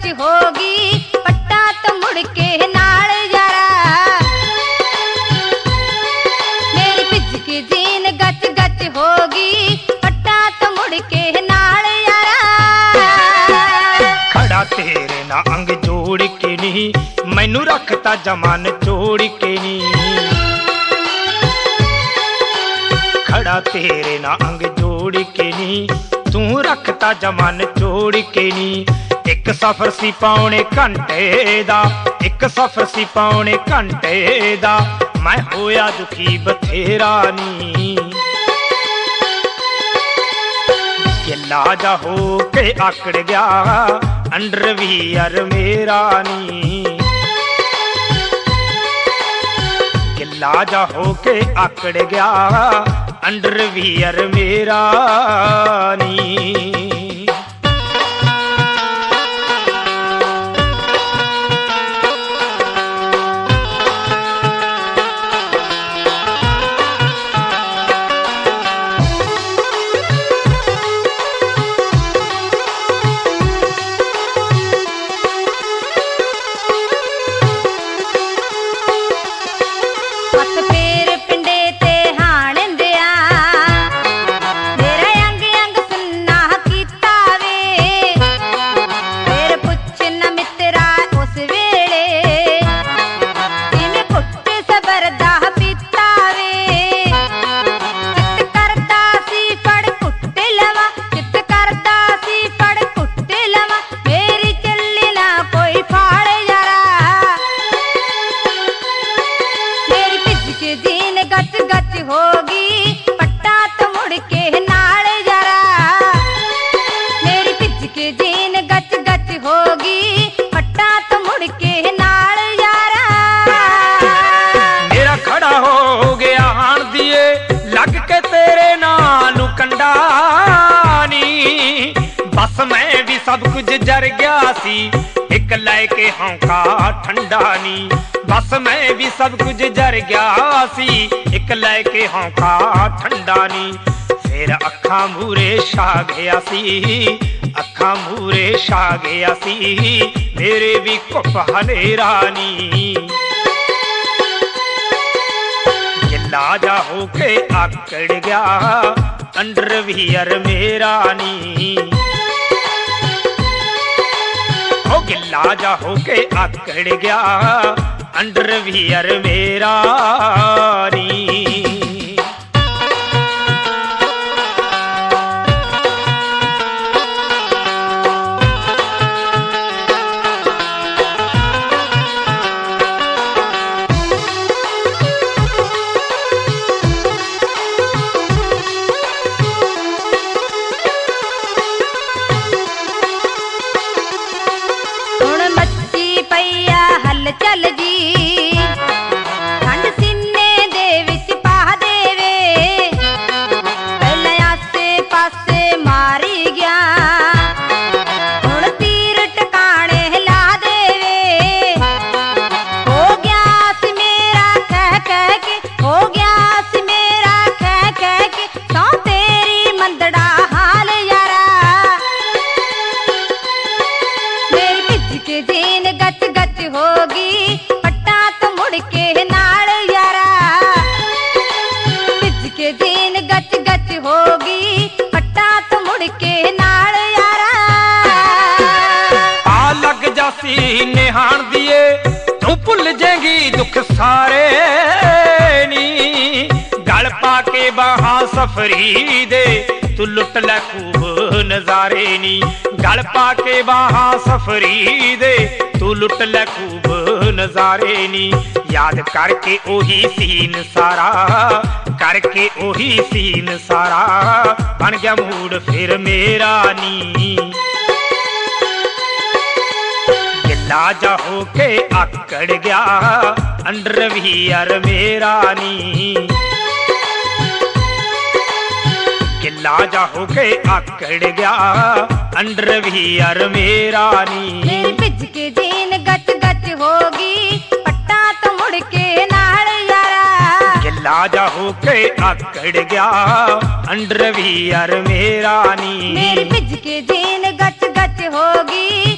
होगी पट्टा तो मुड़ के नाल यारा। मेरी भिज की जीन गच गच होगी पट्टा तो मुड़ के नाल यारा। खड़ा तेरे ना अंग जोड़ के नहीं मैनू रखता जमान जोड़ के नहीं। खड़ा तेरे ना अंग जोड़ के नहीं तू रखता जमान जोड़ के नहीं। एक सफर सी पौने घंटे दा एक सफर सी पौने घंटे दा मैं होया दुखी बथेरा नी। गिला जा हो के आकड़ गया अंडरवियर मेरा नी। गिला जा हो के आकड़ गया अंडरवियर मेरा नी। होगी पट्टा तो मुड़ के नाल यारा। मेरी भिज के जीन गच गच होगी पट्टा तो मुड़ के नाल यारा। मेरा खड़ा हो गया हाण दिए लग के तेरे नाल कंडा नी। बस मैं भी सब कुछ जर गया सी एक लैके हौका ठंडा नी। बस मैं भी सब कुछ जर गया सी एक लैके हौका ठंडा नी। फिर अखा मूरे छा गया सी अखा मूरे छा गया सी मेरे भी घुप हनेरा नी। गिला जा होके आकड़ गया अंडरवियर मेरा नी। ओ गिला जा होके आकड़ गया अंडरवियर मेरा नी। चल जी ठंड सीने दे विच पा देवे पहले आसे पासे मारी गया हुण तीर टकाने ला देवे। हो गया सी मेरा कह कह के हो गया सी मेरा कह कह के सौ तेरी मंदड़ा हाल यारा। मेरी भिज के जीन गच गच होगी पट्टा तो मुड़ के नाल यारा। भिज के जीन गच गच होगी पट्टा तो मुड़ के नाल यारा। आ लग जासी निहाण दिए तू भुल जाएगी दुख सारे नी। गल पा के बाहां सफरी दे तू लुट लै खूब नजारे नी। गल पा के बाहां सफरी दे तू लुट लै खूब नजारे नी। याद करके ओही सीन सारा करके ओही सीन सारा बन गया मूड फिर मेरा नी। गिला जा होके आकड़ गया अंडरवियर मेरा नी। गिला जा होके आकड़ गया अंडरवियर मेरा नी। मेरी भिज के जीन गच गच होगी पट्टा तो मुड़ के नाल यारा। गिला जा होके आकड़ गया अंडरवियर मेरा नी। मेरी भिज के जीन गच गच होगी